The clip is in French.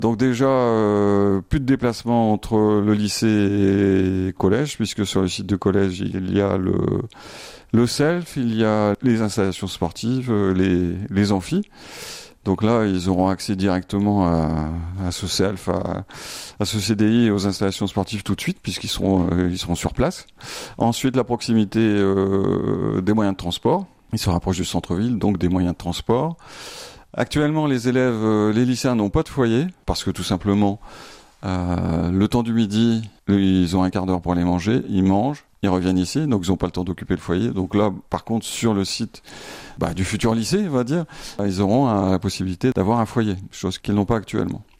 Donc déjà, plus de déplacement entre le lycée et collège, puisque sur le site de collège, il y a le self, il y a les installations sportives, les amphis. Donc là, ils auront accès directement à ce self, à ce CDI et aux installations sportives tout de suite, puisqu'ils seront sur place. Ensuite, la proximité des moyens de transport. Ils se rapprochent du centre-ville, donc des moyens de transport. Actuellement, les élèves, les lycéens n'ont pas de foyer, parce que tout simplement, le temps du midi, ils ont un quart d'heure pour aller manger, ils mangent, ils reviennent ici, donc ils n'ont pas le temps d'occuper le foyer. Donc là, par contre, sur le site du futur lycée, on va dire, ils auront la possibilité d'avoir un foyer, chose qu'ils n'ont pas actuellement.